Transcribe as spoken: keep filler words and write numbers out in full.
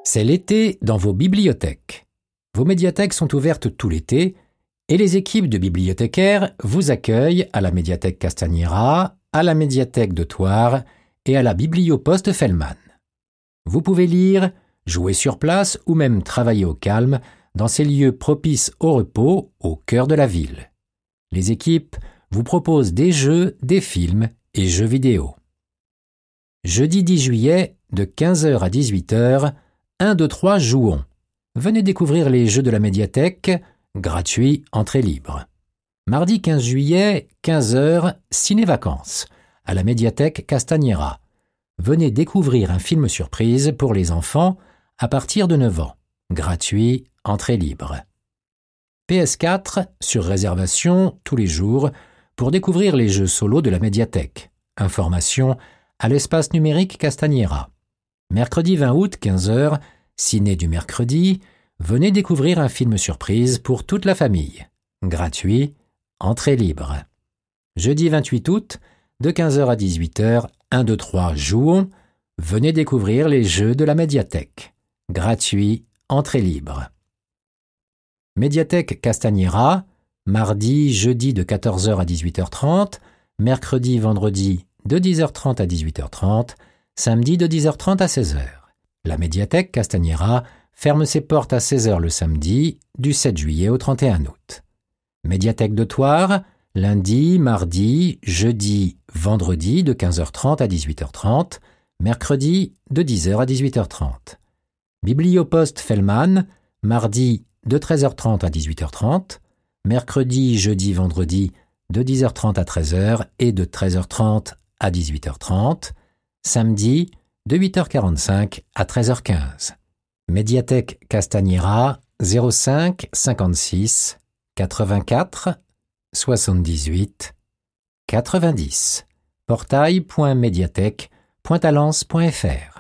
C'est l'été dans vos bibliothèques. Vos médiathèques sont ouvertes tout l'été et les équipes de bibliothécaires vous accueillent à la médiathèque Castagnera, à la médiathèque de Thouars et à la Biblioposte Fellman. Vous pouvez lire, jouer sur place ou même travailler au calme dans ces lieux propices au repos au cœur de la ville. Les équipes vous proposent des jeux, des films et jeux vidéo. Jeudi dix juillet, de quinze heures à dix-huit heures, un, deux, trois, jouons. Venez découvrir les jeux de la médiathèque, gratuit, entrée libre. Mardi quinze juillet, quinze heures, ciné-vacances, à la médiathèque Castagnera. Venez découvrir un film surprise pour les enfants à partir de neuf ans, gratuit, entrée libre. P S quatre, sur réservation, tous les jours, pour découvrir les jeux solo de la médiathèque. Information à l'espace numérique Castagnera. Mercredi vingt août, quinze heures, ciné du mercredi, venez découvrir un film surprise pour toute la famille. Gratuit, entrée libre. Jeudi vingt-huit août, de quinze heures à dix-huit heures, un, deux, trois, jouons, venez découvrir les jeux de la médiathèque. Gratuit, entrée libre. Médiathèque Castagnera, mardi, jeudi de quatorze heures à dix-huit heures trente, mercredi, vendredi de dix heures trente à dix-huit heures trente, samedi de dix heures trente à seize heures. La médiathèque Castagnera ferme ses portes à seize heures le samedi, du sept juillet au trente et un août. Médiathèque de Thouars, lundi, mardi, jeudi, vendredi de quinze heures trente à dix-huit heures trente, mercredi de dix heures à dix-huit heures trente. Biblioposte Fellman, mardi de treize heures trente à dix-huit heures trente, mercredi, jeudi, vendredi de dix heures trente à treize heures et de treize heures trente à dix-huit heures trente, samedi de huit heures quarante-cinq à treize heures quinze. Médiathèque Castagnera, zéro cinq cinquante-six quatre-vingt-quatre soixante-dix-huit quatre-vingt-dix. portail point médiathèque point talence point f r